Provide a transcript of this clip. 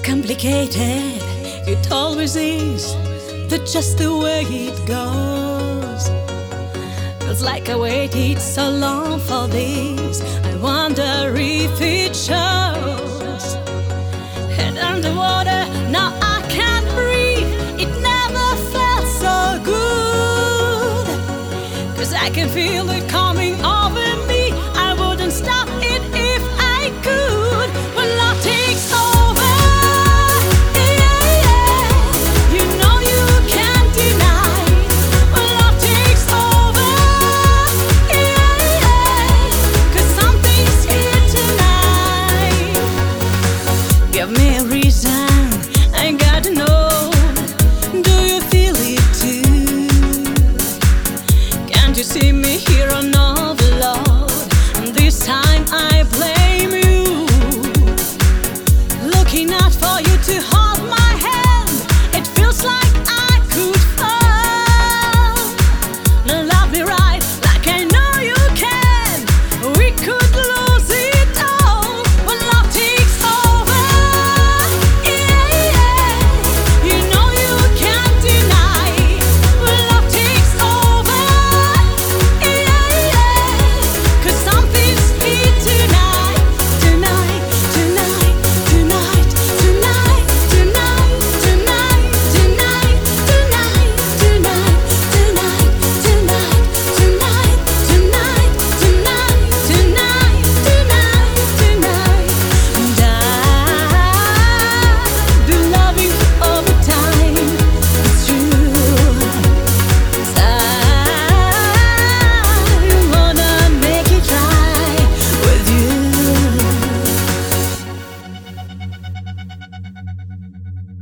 complicated, it always is. That's just the way it goes. Feels like I waited so long for this. I wonder if it shows.